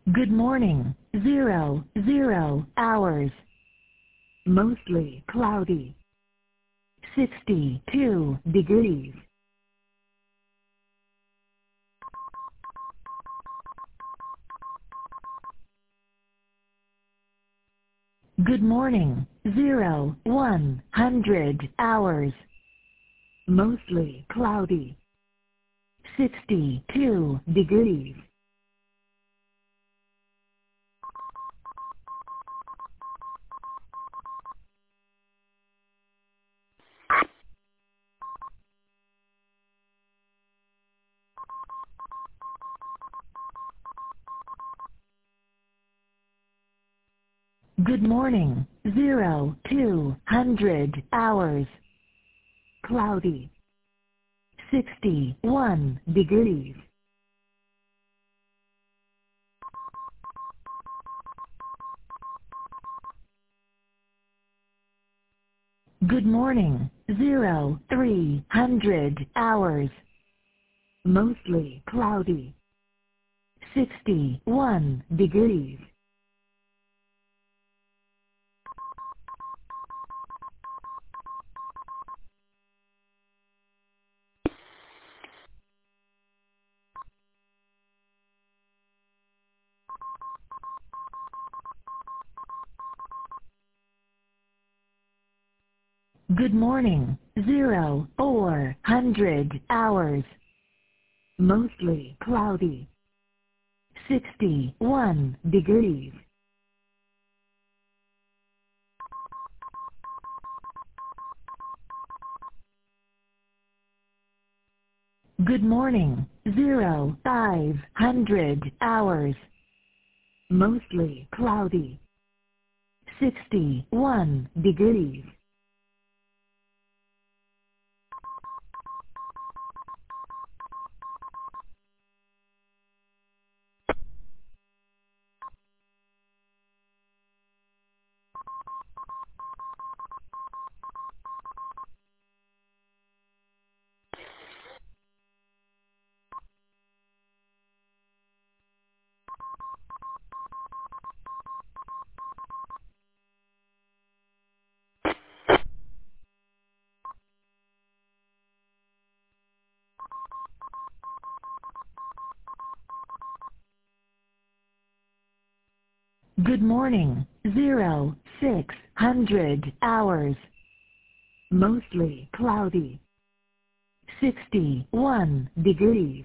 Good morning, 00 hours. Mostly cloudy. 62 degrees. Good morning, 100 hours. Mostly cloudy. 62 degrees. Good morning, 200 hours. Cloudy. 61 degrees. Good morning, 300 hours. Mostly cloudy. 61 degrees. Good morning, 400 hours. Mostly cloudy. 61 degrees. Good morning, 500 hours. Mostly cloudy. 61 degrees. Good morning, 600 hours. Mostly cloudy. 61 degrees.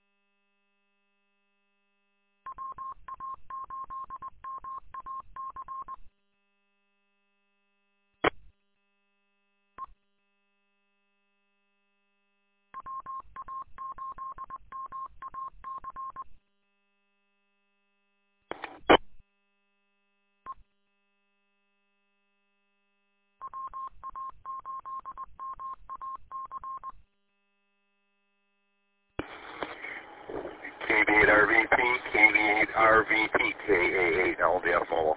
KV8RVP, KV8RVP, KA8 LDS.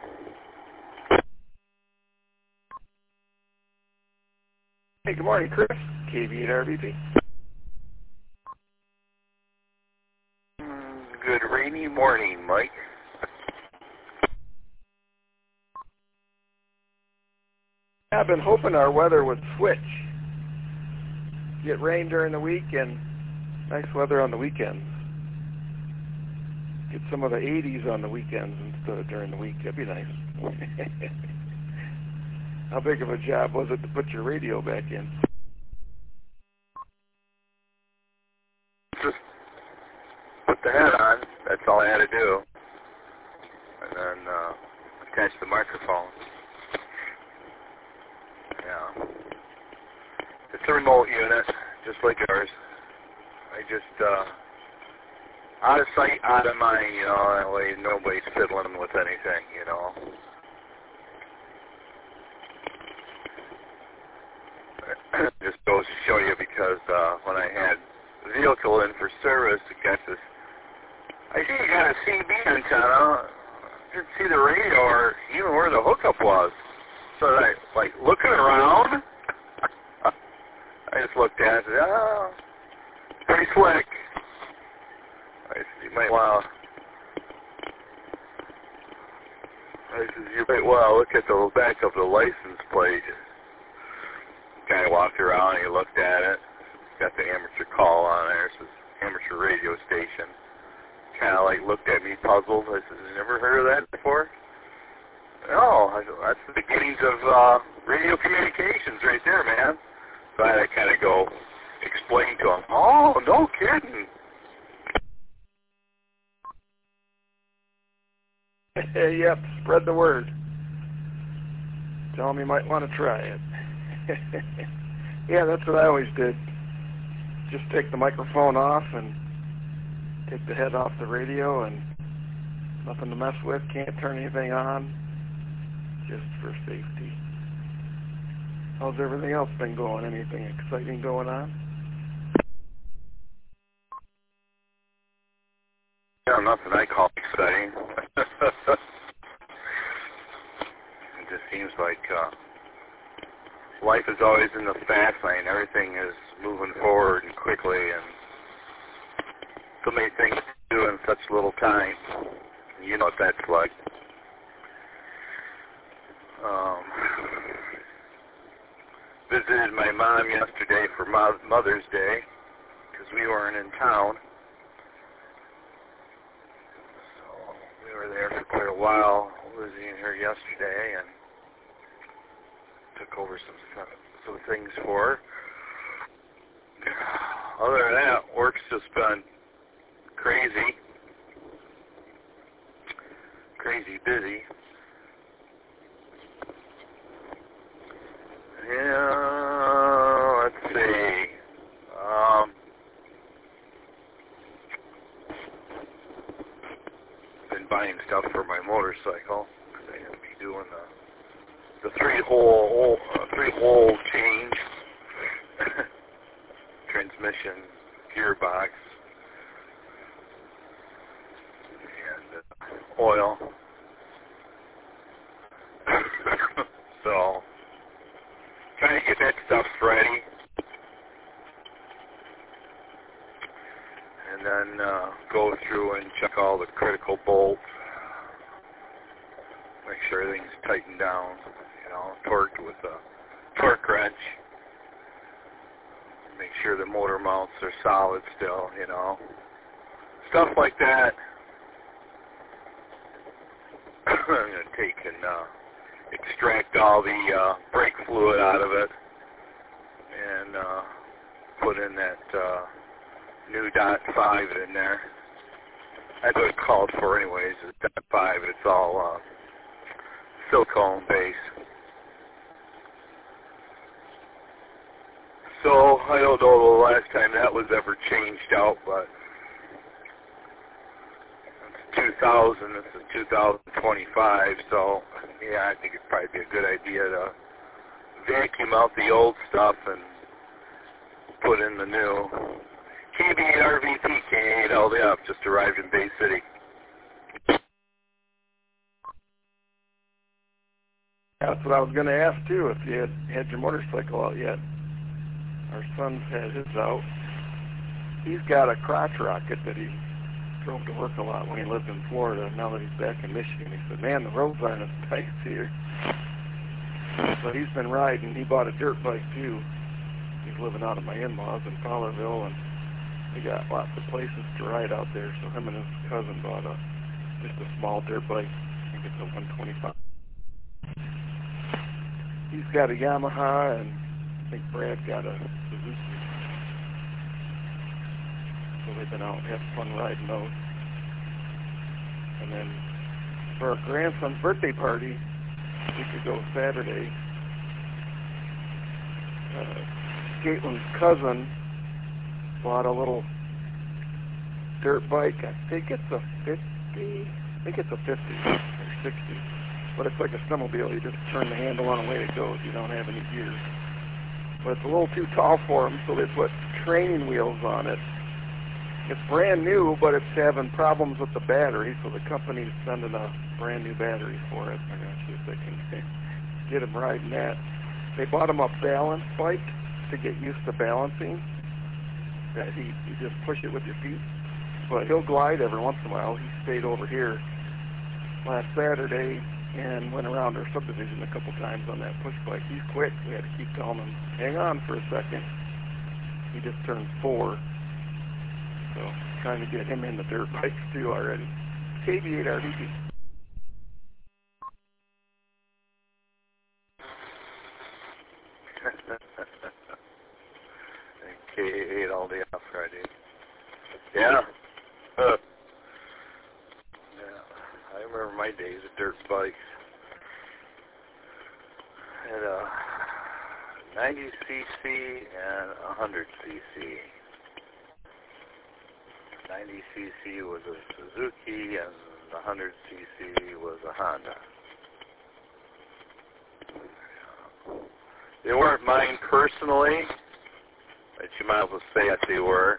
Hey, good morning, Chris. KV8RVP. Good rainy morning, Mike. I've been hoping our weather would switch. Get rain during the week and nice weather on the weekends. Get some of the 80s on the weekends instead of during the week. That'd be nice. How big of a job was it to put your radio back in? Just put the head on. That's all I had to do. And then attach the microphone. Yeah. It's a remote unit, just like yours. I just, out of sight, out of mind, you know, that way nobody's fiddling with anything, you know. Just goes to show you because when I had the vehicle in for service, it got this, I see you got a CB antenna. Didn't see the radio or even where the hookup was. So I, like, looking around, I just looked at it and said, oh, pretty slick. I said, you might want to I says, you might want to look at the back of the license plate. Kind of walked around, he looked at it. It's got the amateur call on there. It says amateur radio station. Kind of like looked at me puzzled. I said, you never heard of that before? No. I said, that's the beginnings of radio communications right there, man. So I had to kind of go explain to him. Oh, no kidding. Yep, spread the word. Tell him you might want to try it. Yeah, that's what I always did. Just take the microphone off and take the head off the radio, and nothing to mess with, can't turn anything on, just for safety. How's everything else been going? Anything exciting going on? Yeah, nothing I call exciting. It just seems like life is always in the fast lane. Everything is moving forward and quickly, and so many things to do in such little time. You know what that's like. Visited my mom yesterday for Mother's Day because we weren't in town. So we were there for quite a while, visiting her yesterday, and took over some things for her. Other than that, work's just been crazy busy. Yeah, let's see. Been buying stuff for my motorcycle because I'm going to be doing the three-hole change, transmission, gearbox, and oil. So, trying to get that stuff ready, and then go through and check all the critical bolts, make sure everything's tightened down, torqued with a torque wrench, make sure the motor mounts are solid still, stuff like that. I'm going to take and extract all the brake fluid out of it and put in that new .5 in there. That's what it's called for anyways, it's .5. It's all silicone base. So I don't know the last time that was ever changed out, but it's 2000, this is 2025, so yeah, I think it'd probably be a good idea to vacuum out the old stuff and put in the new. KB8RVT K8LDF just arrived in Bay City. That's what I was going to ask too, if you had your motorcycle out yet. Our son's had his out. He's got a crotch rocket that he drove to work a lot when he lived in Florida. Now that he's back in Michigan, he said, man, the roads aren't as nice here. So he's been riding. He bought a dirt bike too. He's living out of my in-laws in Fowlerville, and they got lots of places to ride out there. So him and his cousin bought just a small dirt bike. I think it's a 125. He's got a Yamaha, and I think Brad got a Suzuki. So they've been out having fun riding those. And then for our grandson's birthday party, a week ago Saturday, Caitlin's cousin bought a little dirt bike. I think it's a 50 or 60. But it's like a snowmobile. You just turn the handle on and away it goes. You don't have any gears. But it's a little too tall for him, so they put training wheels on it. It's brand new, but it's having problems with the battery, so the company's sending a brand new battery for it. I'm going to see if they can get him riding that. They bought him a balance bike to get used to balancing. That you just push it with your feet. But he'll glide every once in a while. He stayed over here last Saturday. and went around our subdivision a couple times on that push bike. He's quick. We had to keep telling him, hang on for a second. He just turned 4. So trying to get him in the dirt bikes too already. KB8 RVP. K8 all day off Friday. Yeah. Yeah. I remember my days of dirt bikes. Had a 90cc and 100cc. 90cc was a Suzuki and the 100cc was a Honda. They weren't mine personally, but you might as well say that they were.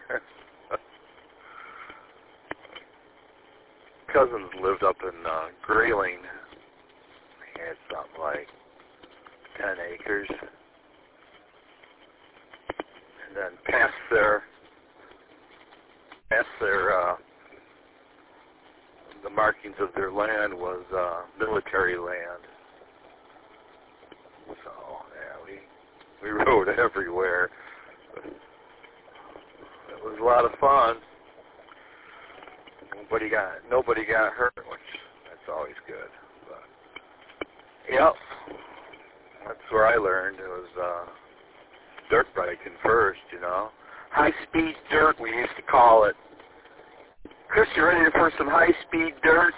Cousins lived up in Grayling. He had something like 10 acres. And then past their the markings of their land was military land. So yeah, we rode everywhere. It was a lot of fun. Nobody got hurt, which that's always good. But yep, that's where I learned. It was dirt biking first, you know. High-speed dirt, we used to call it. Chris, you ready for some high-speed dirt?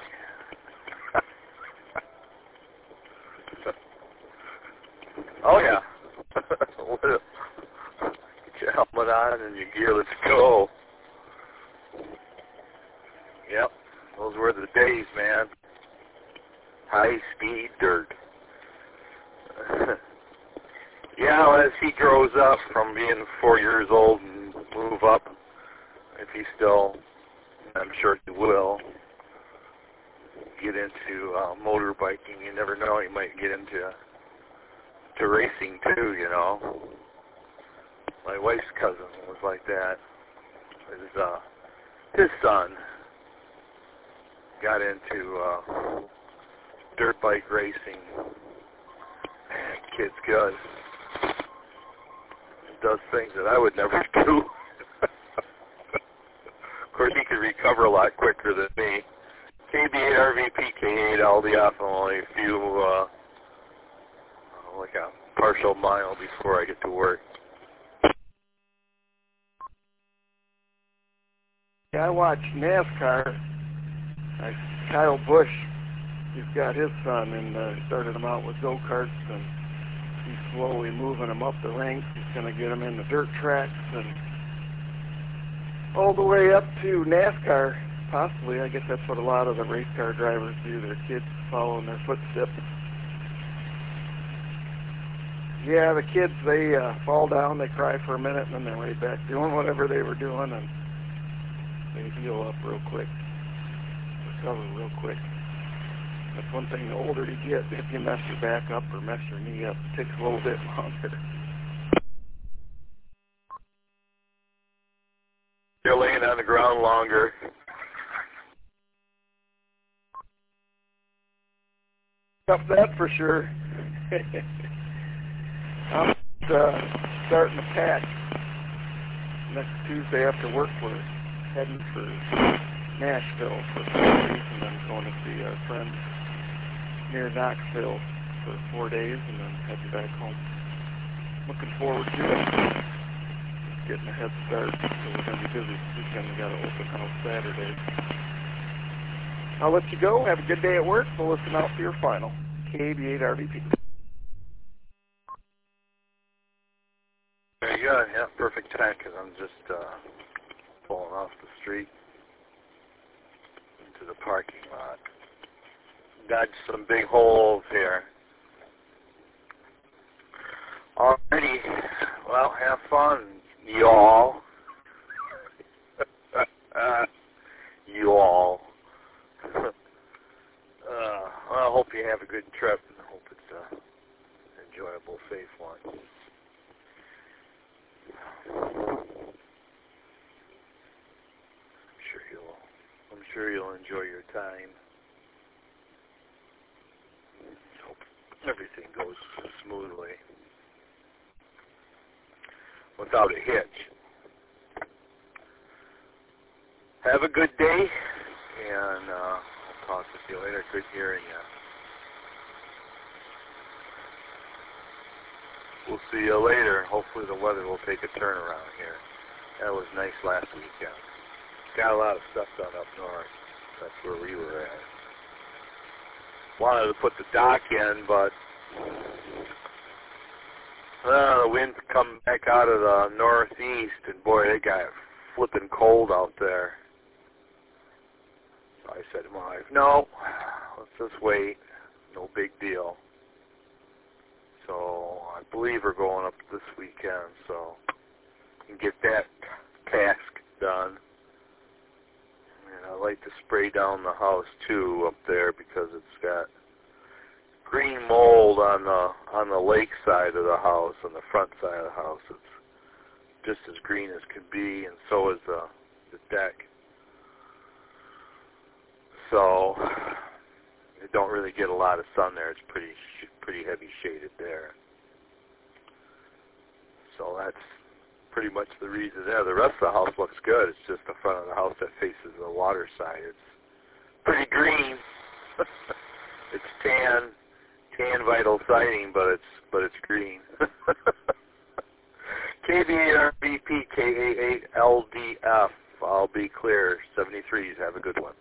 Oh, yeah. Get your helmet on and your gear, let's go. Yep, those were the days, man. High-speed dirt. Yeah, well, as he grows up from being 4 years old and move up, if he still, I'm sure he will, get into motorbiking. You never know, he might get into racing too, you know. My wife's cousin was like that. His son got into dirt bike racing. Man, kid's good. Does things that I would never do. Of course, he could recover a lot quicker than me. KB8 RVP, K8 Aldi off only a few, like a partial mile before I get to work. Yeah, I watch NASCAR. Kyle Busch, he's got his son, and started him out with go-karts, and he's slowly moving them up the ranks. He's going to get them in the dirt tracks and all the way up to NASCAR, possibly. I guess that's what a lot of the race car drivers do. Their kids follow in their footsteps. Yeah, the kids, they fall down, they cry for a minute, and then they're right back doing whatever they were doing, and they heal up real quick, recover real quick. That's one thing, the older you get, if you mess your back up or mess your knee up, it takes a little bit longer. You're laying on the ground longer. Up that for sure. I'm starting to pack next Tuesday after work. We're heading for Nashville for 4 days, and then going to see our friends near Knoxville for 4 days, and then heading back home. Looking forward to it. Just getting a head start, so we're going to be busy this weekend. We got an open house Saturday. I'll let you go. Have a good day at work. We'll listen out for your final. KB8 RVP. There you go. Yeah, perfect time, because I'm just pulling off the street into the parking lot. Got some big holes here. Alrighty. Well, have fun, y'all. Y'all. Well, I hope you have a good trip, and I hope it's an enjoyable, safe one. I'm sure you'll enjoy your time. everything goes smoothly without a hitch. Have a good day, and I'll talk with you later. Good hearing you. We'll see you later. Hopefully the weather will take a turn around here. That was nice last weekend. Got a lot of stuff done up north. That's where we were at. Wanted to put the dock in, but the wind come back out of the northeast, and boy, they got flipping cold out there. So I said to my wife, no, let's just wait. No big deal. So I believe we're going up this weekend, so we can get that task done. And I like to spray down the house too up there because it's got green mold on the lake side of the house, on the front side of the house. It's just as green as can be, and so is the deck. So you don't really get a lot of sun there. It's pretty heavy shaded there. So that's pretty much the reason there. The rest of the house looks good. It's just the front of the house that faces the water side. It's pretty green. It's tan vinyl siding, but it's green. KB8RBP KA8LDF. I'll be clear. 73s. Have a good one.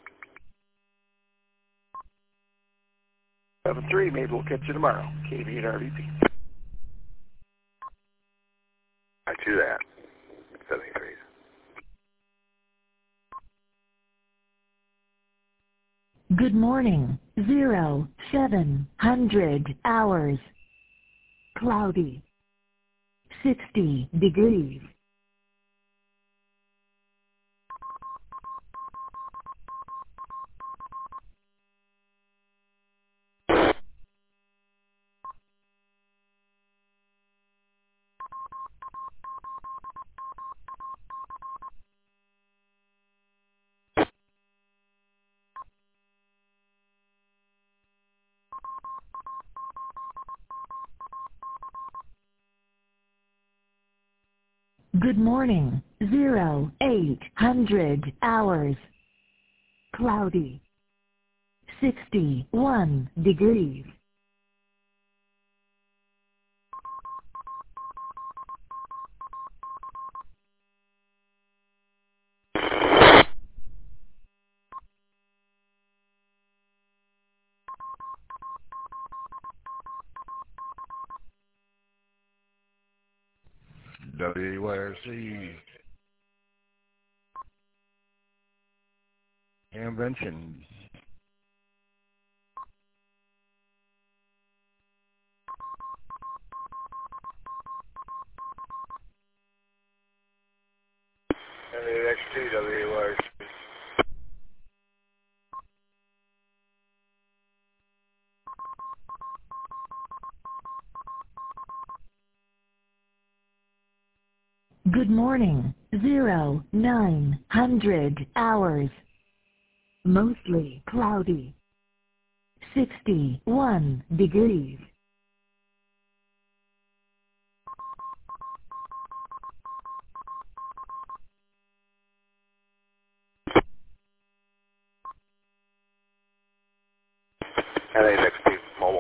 7-3. Maybe we'll catch you tomorrow. KB8RBP. I do that. 73s. Good morning. 0700 hours. Cloudy. 60 degrees. Good morning. 0800 hours. Cloudy. 61 degrees. WYRC Invention. NAXT WYRC. Good morning. 0900 hours. Mostly cloudy. 61 degrees. NAXT Mobile.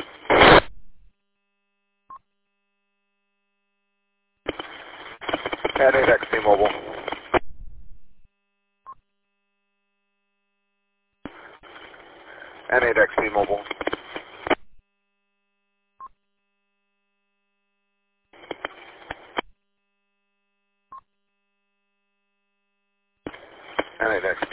NAXT Mobile. NAXT Mobile. NAXT.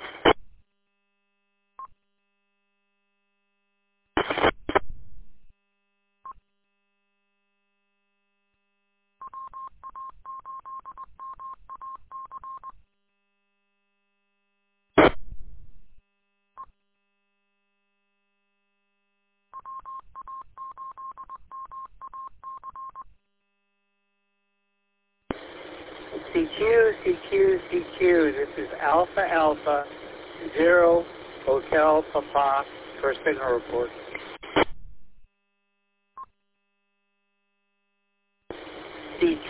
CQ. This is Alpha Alpha 0 Hotel Papa. First signal report.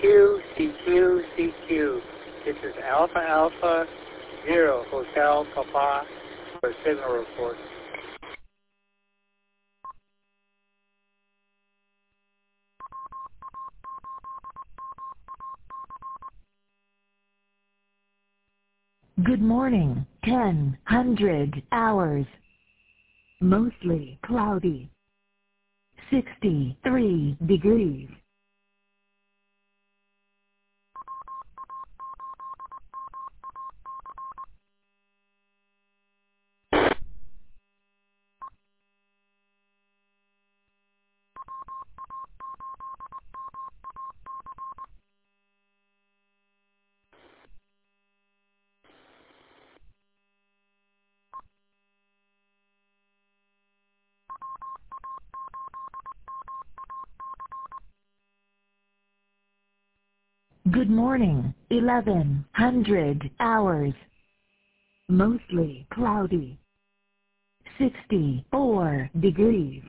CQ, CQ, CQ. This is Alpha Alpha 0 Hotel Papa for a signal report. Good morning, 1000 hours. Mostly cloudy. 63 degrees. Good morning, 1100 hours. Mostly cloudy. 64 degrees.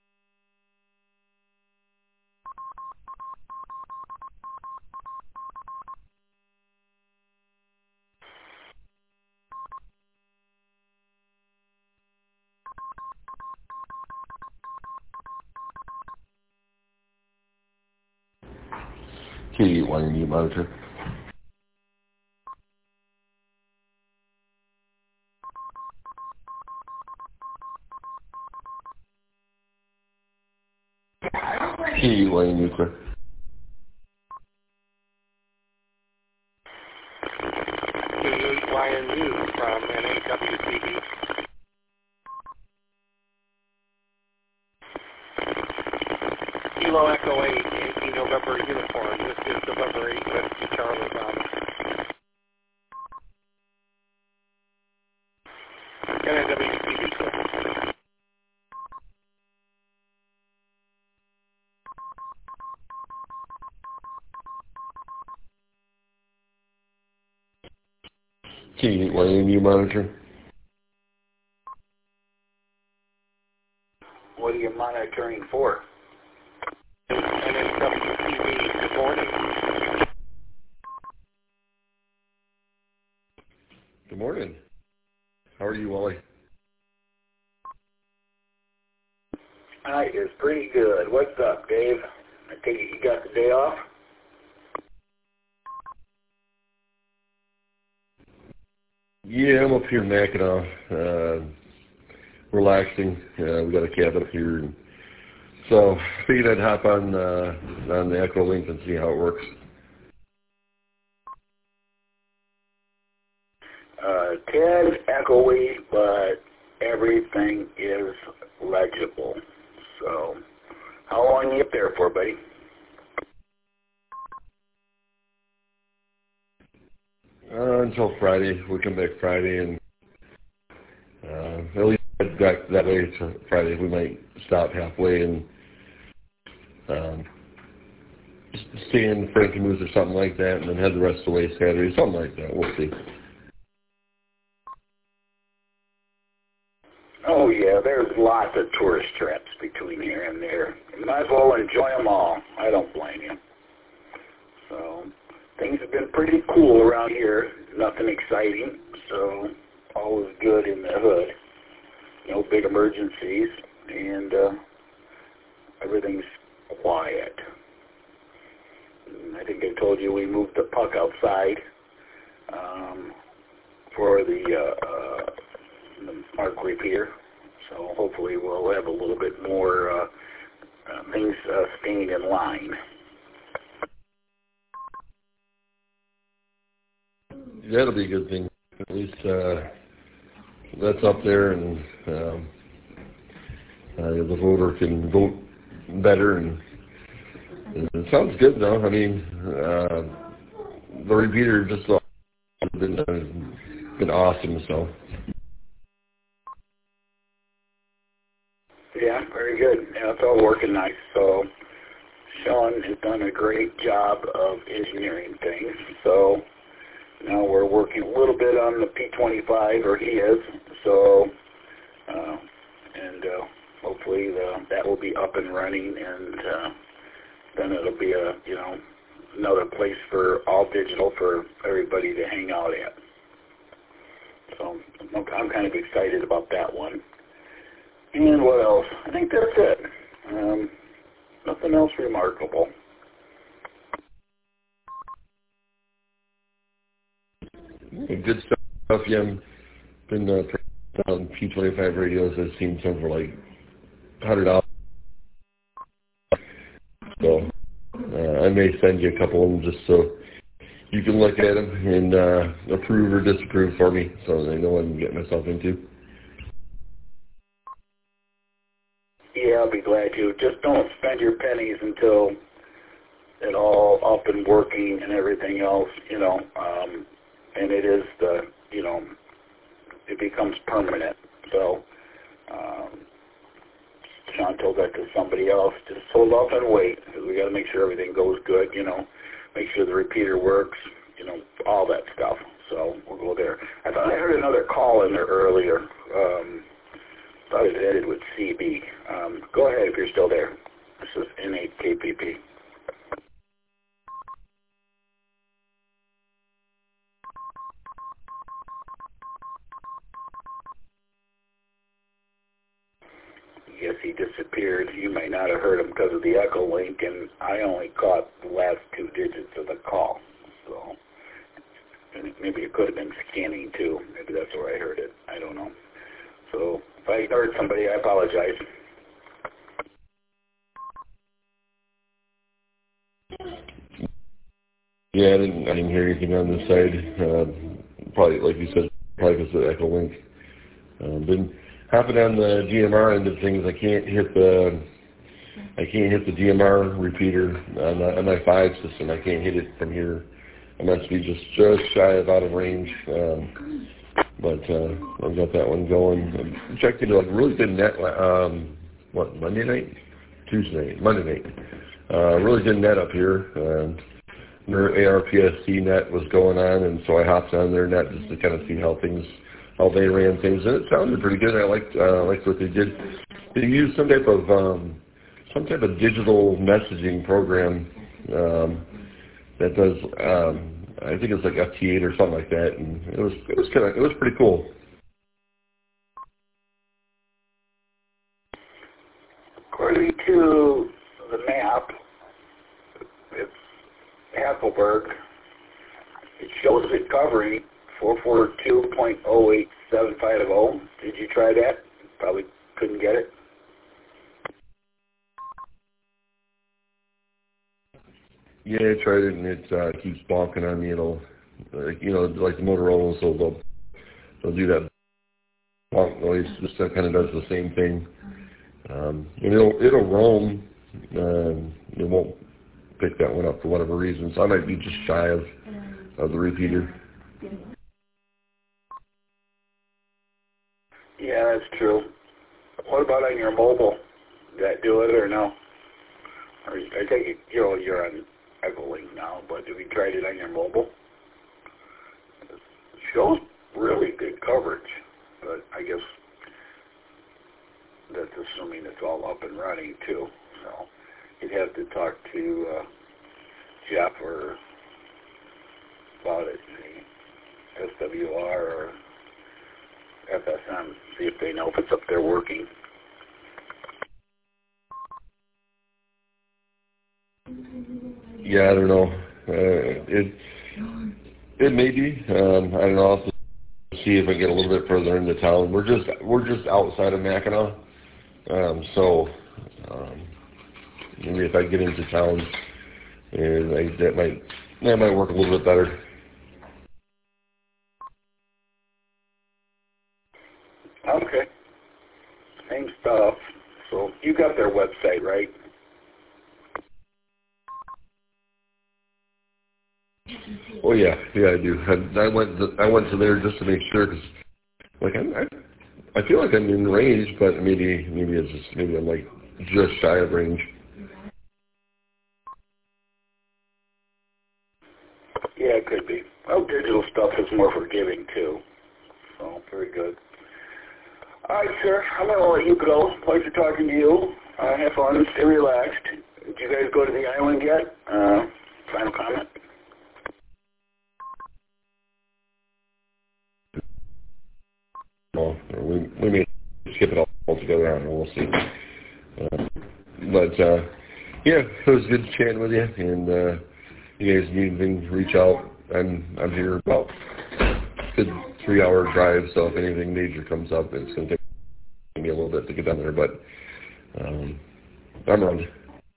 KYMU monitor. KYMU clear. KYMU from NAWCB. Kilo Echo 8, Yankee November uniform. This is November 8, Whiskey Charlie Bravo. NAWCB clear. KYMU monitor. What are you monitoring for? NAWCB, good morning. Good morning. How are you, Wally? Hi, it's pretty good. What's up, Dave? I take it you got the day off? Yeah, I'm up here in Mackinac, relaxing. We got a cabin up here, and so figured I'd hop on the Echo Link and see how it works. Ted, echoey, but everything is legible. So, how long you up there for, buddy? Until Friday. We come back Friday, and at least that way to Friday. We might stop halfway and stay in Frankenmuth or something like that, and then head the rest of the way Saturday, something like that. We'll see. Oh, yeah, there's lots of tourist traps between here and there. You might as well enjoy them all. I don't blame you. So, things have been pretty cool around here. Nothing exciting, so all is good in the hood. No big emergencies, and everything's quiet. And I think I told you we moved the puck outside for the Mark Repeater. So hopefully we'll have a little bit more things staying in line. That'll be a good thing. At least that's up there, and the voter can vote better. And it sounds good, though. I mean, the repeater just been awesome. So. Yeah, very good. Yeah, it's all working nice. So Sean has done a great job of engineering things. So now we're working a little bit on the P25, or he is. So, hopefully that will be up and running, and then it'll be a another place for all digital for everybody to hang out at. So I'm kind of excited about that one. And what else? I think that's it. Nothing else remarkable. Good stuff. Yeah, I've been on P25 radios. I've seen some for like $100. So I may send you a couple of them just so you can look at them and approve or disapprove for me, so I know what I'm getting myself into. Yeah, I'll be glad to. Just don't spend your pennies until it all up and working and everything else, you know. And it is it becomes permanent. So Sean told that to somebody else. Just hold off and wait, because we got to make sure everything goes good, you know. Make sure the repeater works, you know, all that stuff. So we'll go there. I thought I heard another call in there earlier. Thought it ended with CB. Go ahead if you're still there. This is N8KPP. Yes, he disappeared. You may not have heard him because of the echo link, and I only caught the last 2 digits of the call. So maybe it could have been scanning too. Maybe that's where I heard it. I don't know. So if I heard somebody, I apologize. Yeah, I didn't hear anything on this side. Probably, like you said, probably because of the echo link. Been hopping on the DMR end of things. I can't hit the DMR repeater on my 5 system. I can't hit it from here. I'm actually just shy of out of range. But I've got that one going. I checked into like really good net. Monday night, Tuesday, Monday night. Really good net up here. Their ARPSC net was going on, and so I hopped on their net just to kind of see how they ran things, and it sounded pretty good. I liked what they did. They used some type of digital messaging program that does. I think it's like FT8 or something like that, and it was pretty cool. According to the map, it's Hackleburg. It shows it covering 442.08750. Did you try that? Probably couldn't get it. Yeah, I tried it, and it keeps bonking on me. It'll, like the Motorola, so they'll do that bonk noise. This kind of does the same thing. And it'll roam. It won't pick that one up for whatever reason. So I might be just shy of the repeater. Yeah, that's true. What about on your mobile? Did that do it or no? Or I take it you're on Echolink now, but have you tried it on your mobile? It shows really good coverage, but I guess that's assuming it's all up and running too. So you'd have to talk to Jeff or about it, the SWR or FSM, see if they know if it's up there working. Yeah, I don't know. It may be. I don't know. I'll have to see if I get a little bit further into town. We're just outside of Mackinac, so maybe if I get into town, and that might work a little bit better. Okay. Same stuff. So you got their website, right? Oh yeah, I do. I went to there just to make sure, because like I feel like I'm in range, but maybe I'm like just shy of range. Yeah, it could be. Well, digital stuff is more forgiving too. So very good. All right, sir. I'm gonna let you go. Pleasure talking to you. Have fun. Stay relaxed. Did you guys go to the island yet? final comment? Well, we may skip it all together. I don't know. We'll see. Yeah, it was good chatting with you. And you guys need anything, reach out. I'm here about a good 3-hour drive. So if anything major comes up, it's going to take me a little bit to get down there. But I'm around.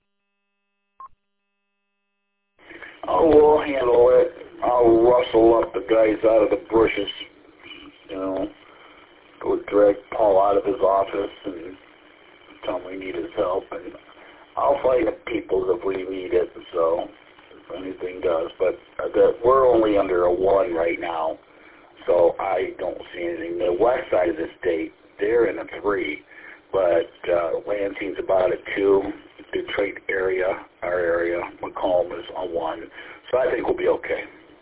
Oh, we'll handle it. I'll rustle up the guys out of the bushes, you know, go drag Paul out of his office and tell him we need his help. And I'll find the people if we need it, so if anything does. But we're only under a 1 right now, so I don't see anything. The west side of the state, they're in a 3, but Lansing's about a 2. Detroit area, our area, Macomb is a 1. So I think we'll be okay.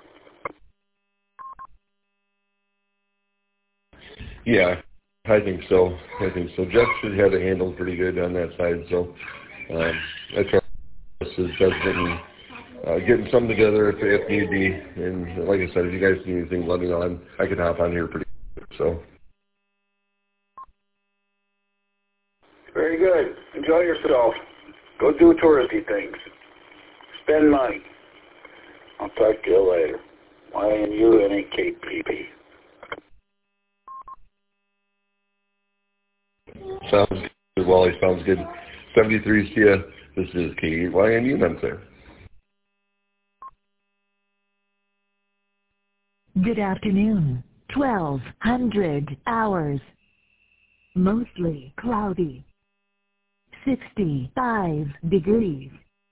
Yeah, I think so. Jeff should have it handled pretty good on that side. So that's our getting something together if need be. And like I said, if you guys need anything, let me know. I can hop on here pretty quick. So. Very good. Enjoy yourself. Go do touristy things. Spend money. I'll talk to you later. YNUNAKPP. Sounds good, Wally. Sounds good. 73 Sia. This is KYNU. I'm there. Good afternoon. 1200 hours. Mostly cloudy. 65 degrees.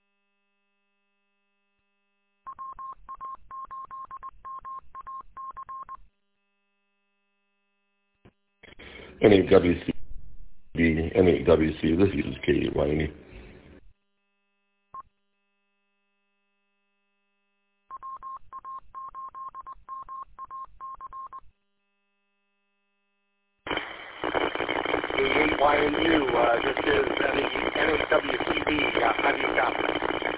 NAWC. NAWC. This is KYNU. YNU, this is NAWCB. How do you copy?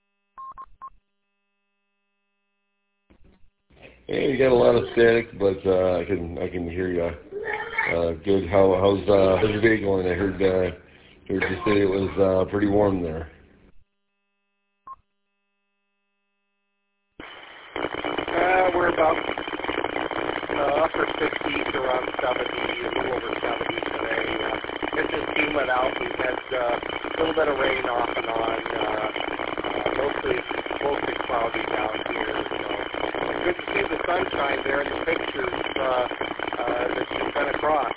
Hey, you got a lot of static, but I can hear you good. How's your day going? I heard you say it was pretty warm there. We're about upper 60s, around 70, a little over 70 today. It's just humid out. We've had a little bit of rain off and on. Mostly cloudy down here. So good to see the sunshine there in the pictures that you sent across.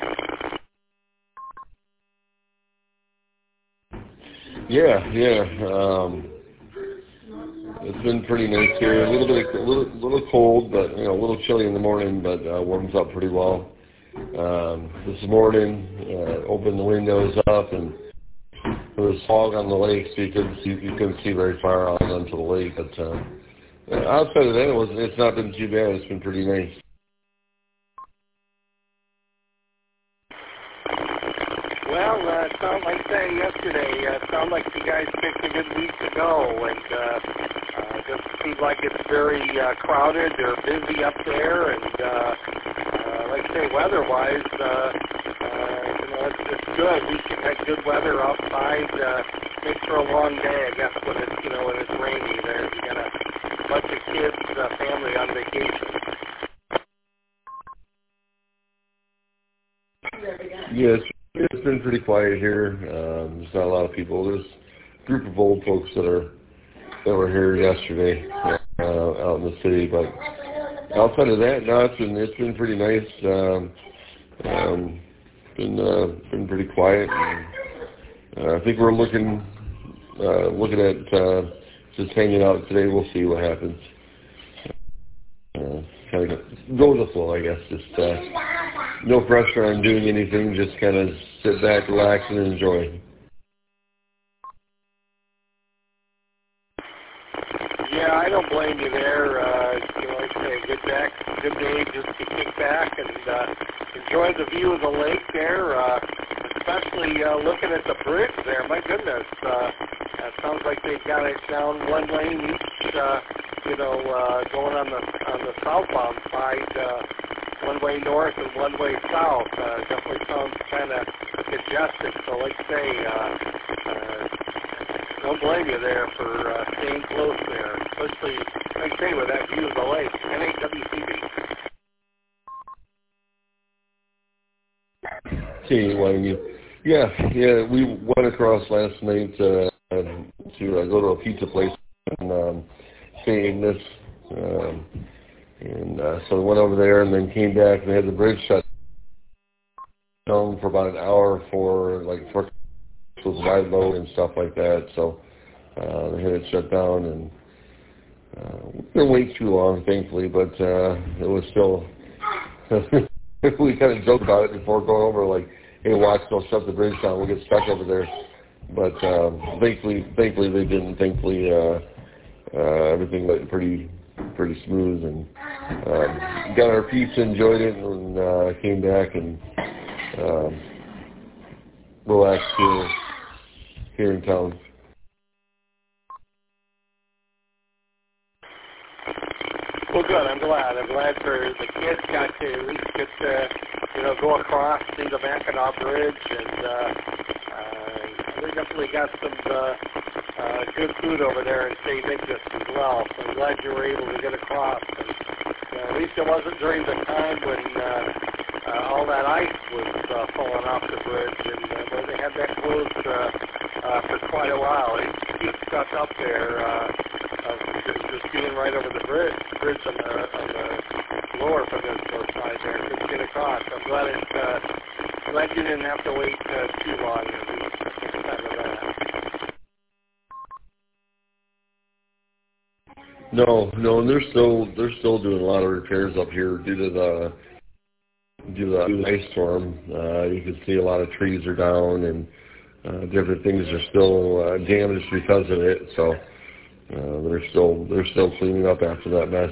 Yeah. It's been pretty nice here. A little cold, but a little chilly in the morning, but warms up pretty well. This morning, opened the windows up, and there was fog on the lake, so you couldn't see very far out onto the lake. But outside of that, it's not been too bad. It's been pretty nice. Well, it sounded like saying yesterday, it sounded like you guys picked a good week to go, and it just seems like it's very crowded or busy up there, and like I say, weather-wise, it's good. We can have good weather outside, makes for a long day, I guess, when it's rainy. You got a bunch of kids, family on vacation. Yes. It's been pretty quiet here. There's not a lot of people. There's a group of old folks that were here yesterday out in the city. But outside of that, no, it's been pretty nice. Been pretty quiet. And, I think we're looking at just hanging out today. We'll see what happens. Kind of go with the flow, I guess. Just no pressure on doing anything. Just kind of sit back, relax, and enjoy. Yeah, I don't blame you there. Like I say, good day just to kick back and enjoy the view of the lake there. Especially looking at the bridge there. My goodness, It sounds like they've got it down one lane each, going on the southbound side, one way north and one way south. Definitely sounds kind of congested. So like I say, don't blame you there for staying close there, especially, like I say, with that view of the lake. NHWCB. Yeah, we went across last night to go to a pizza place in St. Ignace, so we went over there and then came back and they had the bridge shut down for about an hour for with wide load and stuff like that. So they had it shut down, and we didn't wait too long, thankfully, but it was still. We kind of joked about it before going over, like, hey, watch, they'll shut the bridge down, we'll get stuck over there. But thankfully they didn't. Thankfully, everything went pretty smooth, and got our pizza, enjoyed it, and came back and relaxed here in town. Well, good. I'm glad. For the kids got to at least get to, go across, see the Mackinac Bridge, and they definitely got some good food over there in St. Ignace as well. So I'm glad you were able to get across. And, at least it wasn't during the time when all that ice was falling off the bridge, and they had that closed for quite a while. They keep stuck up there. Just getting right over the bridge on the lower peninsula side there, couldn't get across. I'm glad you didn't have to wait too long at least because of that. No, and they're still doing a lot of repairs up here due to the ice storm. You can see a lot of trees are down, and different things are still damaged because of it. So. They're still cleaning up after that mess.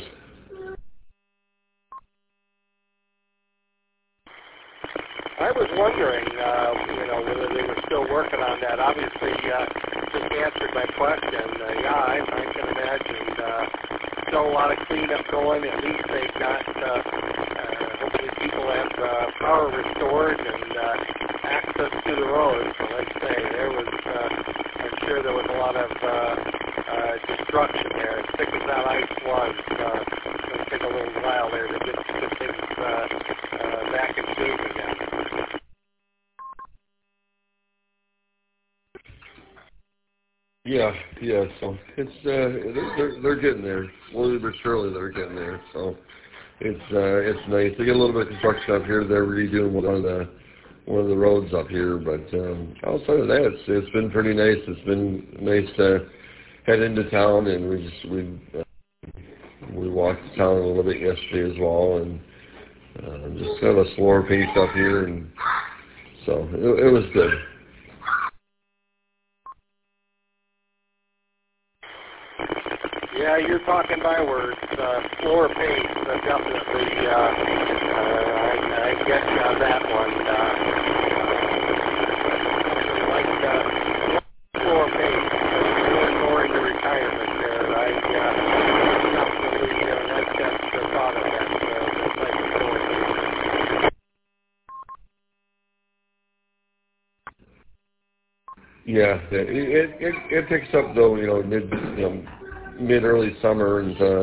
I was wondering, whether they were still working on that. Obviously, just answered my question. I can imagine still a lot of cleanup going. At least they've got, hopefully people have power restored and access to the road. So let's say I'm sure there was a lot of destruction there. As thick as that ice was, it'll take a little while there to get things back in shape again. Yeah. So it's they're getting there. Slowly but surely, they're getting there. So it's nice. They get a little bit of construction up here. They're redoing one of the roads up here, but outside of that, it's been pretty nice. It's been nice to head into town, and we walked town a little bit yesterday as well, and just kind of a slower pace up here, and so it was good. Yeah, you're talking my words. Slower pace, definitely. I get you on that one. Slower pace, more into retirement there. Definitely, that's the thought of that. Yeah, it picks up though, mid early summer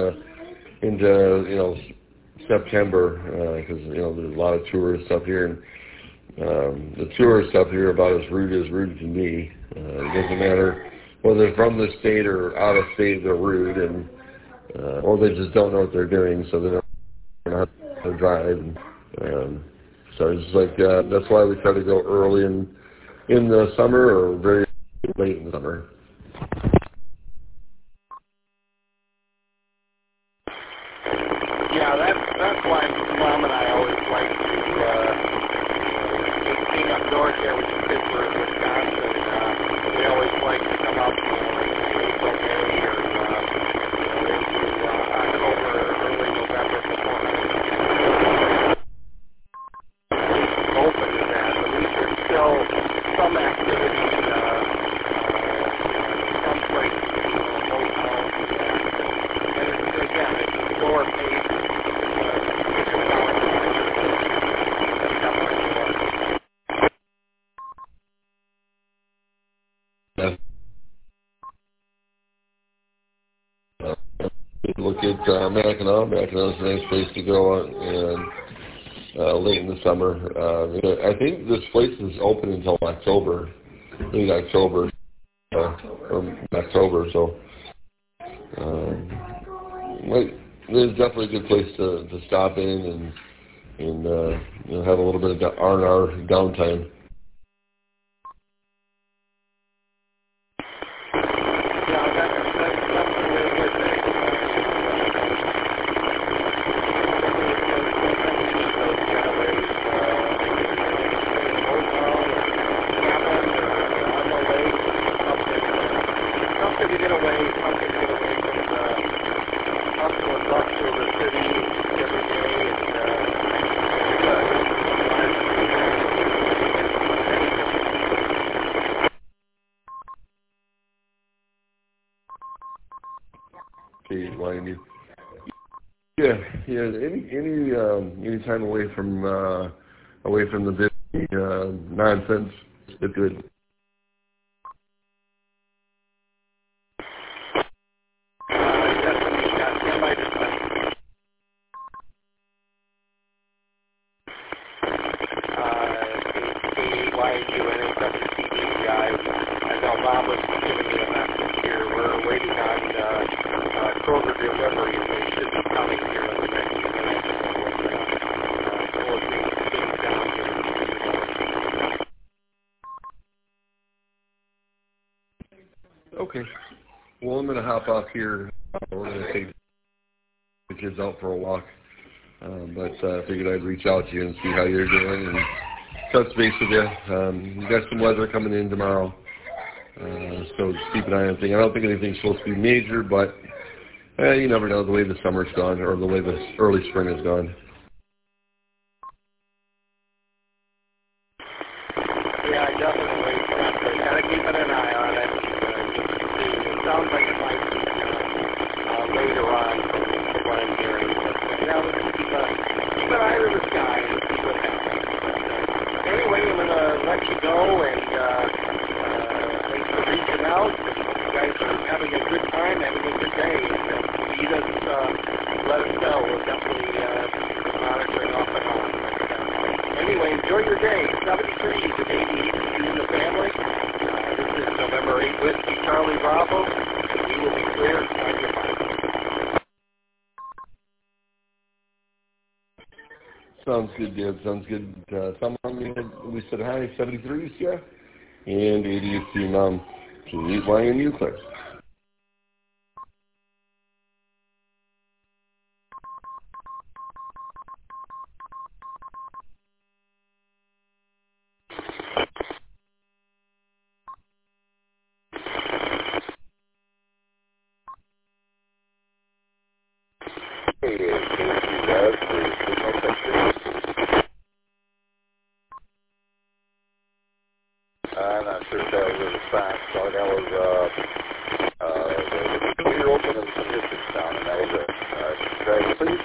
into September, because there's a lot of tourists up here, and the tourists up here are about as rude can be. It doesn't matter whether they're from the state or out of state, they're rude, and or they just don't know what they're doing, so they don't know how to drive. So it's just like that's why we try to go early in the summer or very late in the summer. Yeah, that's why Mom and I always like to being up north there with the kids were in Wisconsin. We always like to come up in April, May, or into October, early November before open to that. At least there's still some activity, at Mackinac. Mackinac is a nice place to go and late in the summer. I think this place is open until October, late October, or October. So it's definitely a good place to stop in and have a little bit of R&R downtime. Any time away from the busy nonsense is good. Okay. Well, I'm going to hop off here. We're going to take the kids out for a walk. But I figured I'd reach out to you and see how you're doing and touch base with you. We've got some weather coming in tomorrow. So just keep an eye on things. I don't think anything's supposed to be major, but you never know the way the summer's gone or the way the early spring has gone. Yeah, definitely. Gotta keep an eye on it. It sounds like it might be later on from what I'm hearing. But let's keep an eye to the sky and see what happens. Anyway, I'm going to let you go, and thanks for reaching out. You guys are having a good time, having a good day. And if you need us, let us know. We'll definitely be monitoring off and on. Anyway, enjoy your day. 73 is the day to eat with you and the family. This is November 8 Whiskey Charlie Bravo. We will be clear. Sign your mind. Sounds good, Dad. Sounds good. We said hi, 73s, yeah? And 80 is to YNU class. I'm not sure if that was in the fact, so that was the clear open and some distance down, and that was it. Driver, please.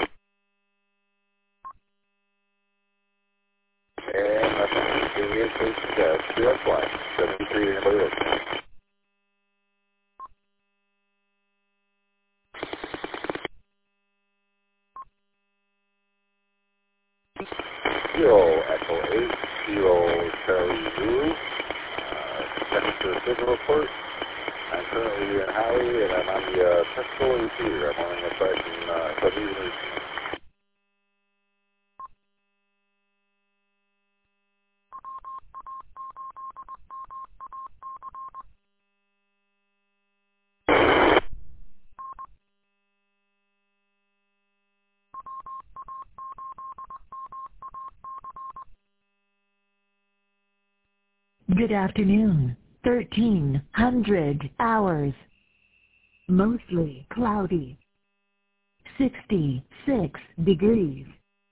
And nothing. Give me a please. Direct line. 73, anybody else? Echo 8, 0 Charlie Zulu. Temperature signal report. I'm currently in Howie, and I'm on the Tesco repeater. I'm on the side from W. Good afternoon. 1300 hours. Mostly cloudy. 66 degrees.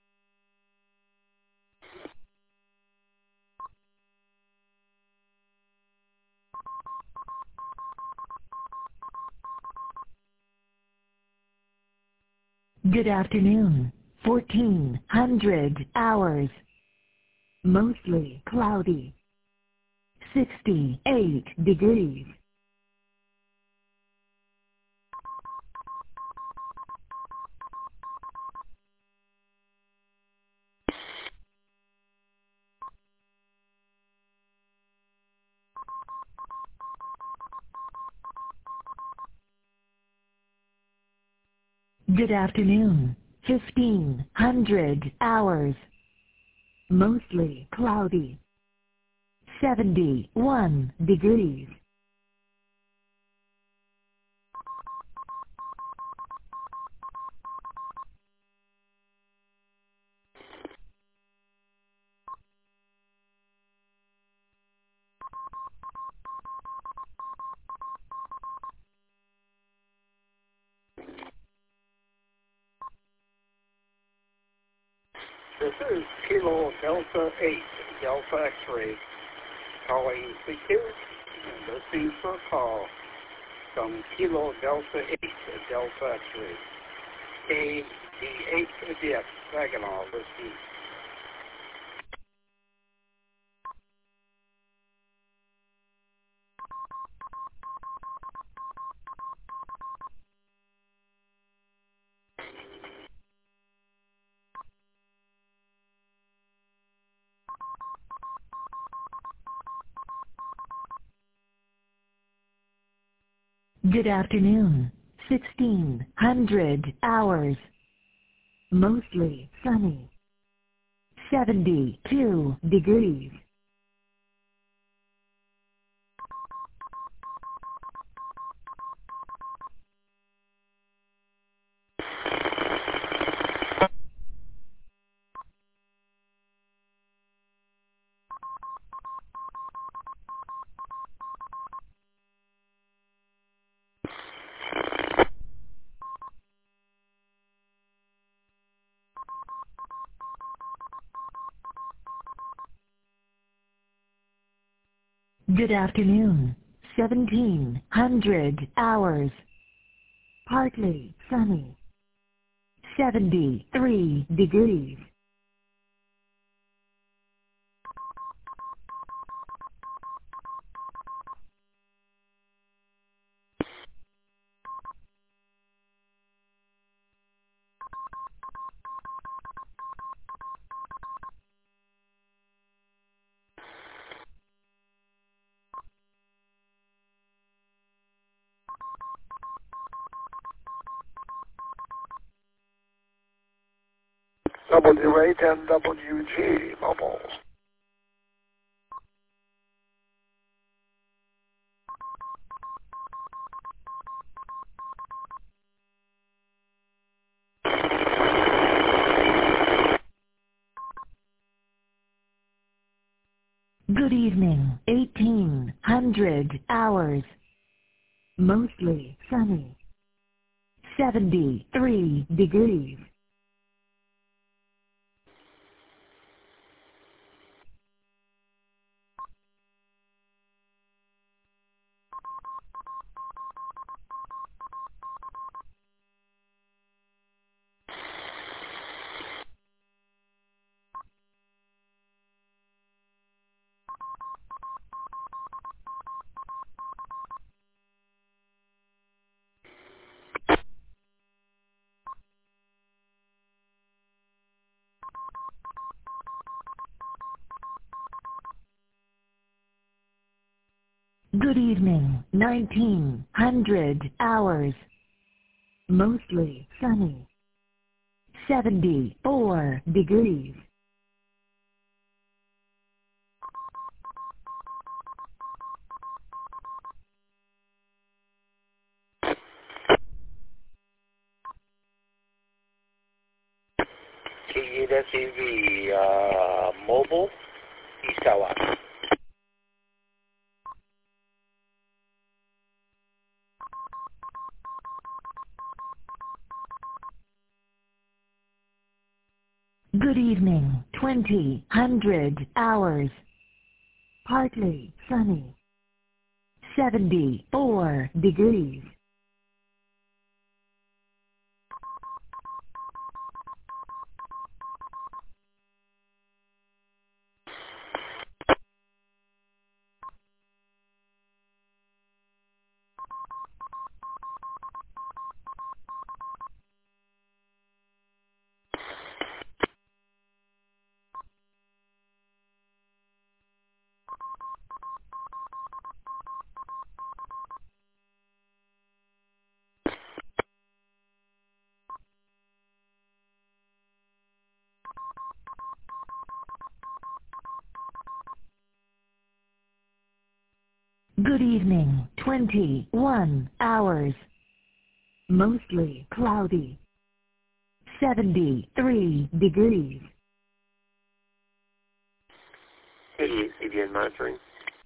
Good afternoon. 1400 hours. Mostly cloudy. 68 degrees. Good afternoon. 1500 hours. Mostly cloudy. 71 degrees. This is Kilo Delta 8, Delta X-ray, calling CQ, and this is for a call from Kilo Delta 8, Delta X-ray, KD8 Saginaw, Whiskey. Good afternoon. 1600 hours. Mostly sunny. 72 degrees. Good afternoon. 1700 hours. Partly sunny. 73 degrees. W8 and WG bubbles. Good evening. 1800 hours. Mostly sunny. 73 degrees. Good evening. 1900 hours. Mostly sunny. 74 degrees. KUSAV Mobile, East Carolina. Good evening. 2000 hours. Partly sunny. 74 degrees. Good evening, 21 hours. Mostly cloudy. 73 degrees. CDN monitoring.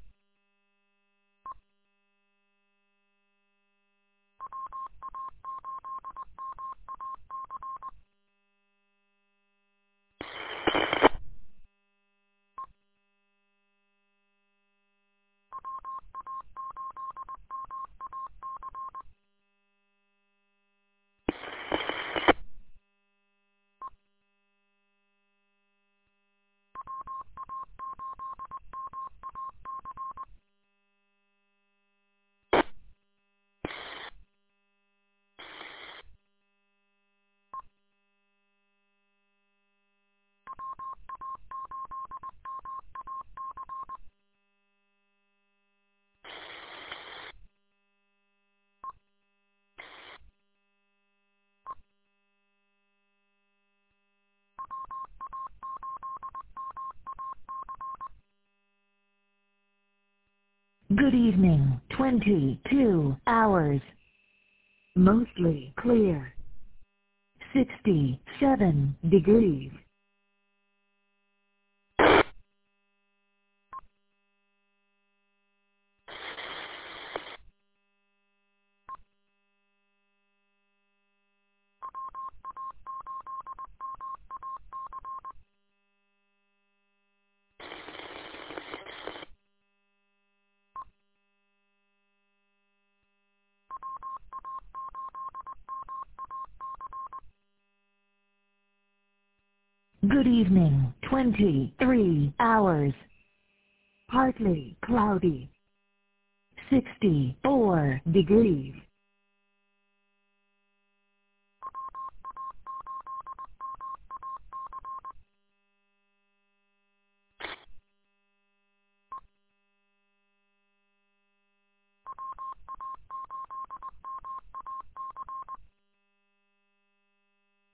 Good evening, 22 hours. Mostly clear. 67 degrees. Good evening, 23 hours. Partly cloudy. 64 degrees.